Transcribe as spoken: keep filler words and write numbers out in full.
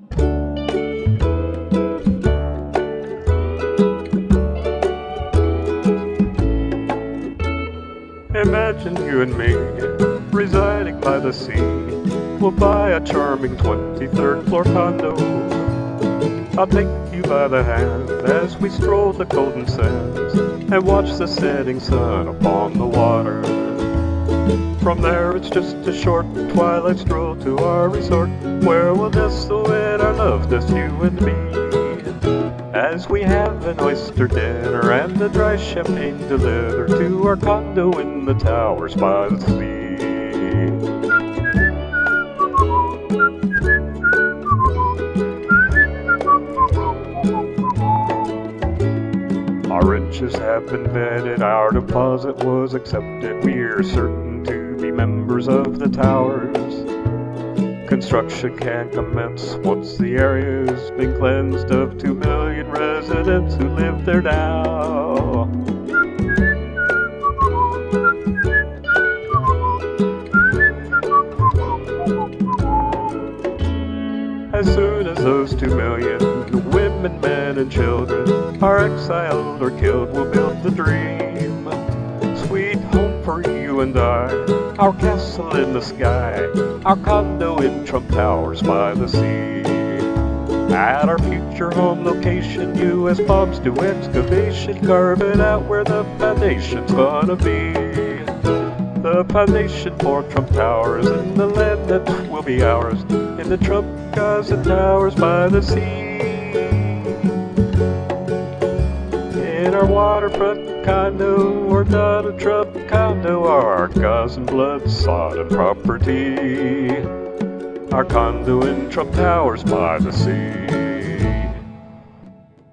Imagine you and me, residing by the sea. We'll buy a charming twenty-third floor condo. I'll take you by the hand as we stroll the golden sands and watch the setting sun upon the water. From there it's just a short twilight stroll to our resort, where we'll nestle in our love nest, you and me, as we have an oyster dinner and a dry champagne delivered to our condo in the towers by the sea. Our riches have been vetted, our deposit was accepted. We're certain to be members of the towers. Construction can commence once the area's been cleansed of two million residents who live there now. As soon as those two million women, men, and children are exiled or killed, we'll build the dream. Sweet home for you and I, our castle in the sky, our condo in Trump Towers by the sea. At our future home location, U S bombs do excavation, carve it out where the foundation's gonna be. The foundation for Trump Towers in the land that will be ours, in the Trump Gaza Towers by the sea. In our waterfront condo, or not a Trump condo, our Gaza and blood sodden property, our condo in Trump Towers by the sea.